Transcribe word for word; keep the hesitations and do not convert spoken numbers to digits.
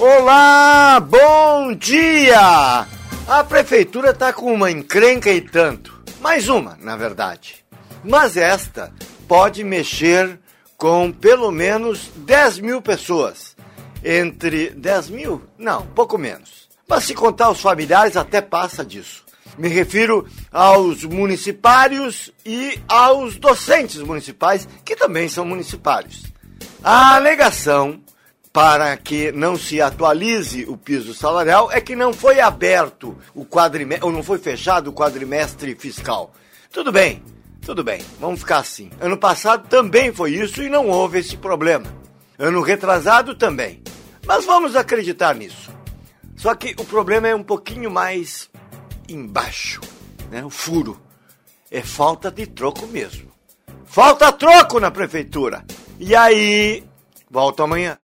Olá, bom dia! A prefeitura está com uma encrenca e tanto. Mais uma, na verdade. Mas esta pode mexer com pelo menos dez mil pessoas. Entre dez mil? Não, pouco menos. Mas se contar os familiares, até passa disso. Me refiro aos municipários e aos docentes municipais, que também são municipários. A alegação para que não se atualize o piso salarial é que não foi aberto o quadrimestre, ou não foi fechado o quadrimestre fiscal. Tudo bem, tudo bem, vamos ficar assim. Ano passado também foi isso e não houve esse problema. Ano retrasado também. Mas vamos acreditar nisso. Só que o problema é um pouquinho mais embaixo, né? O furo. É falta de troco mesmo. Falta troco na prefeitura. E aí, volto amanhã.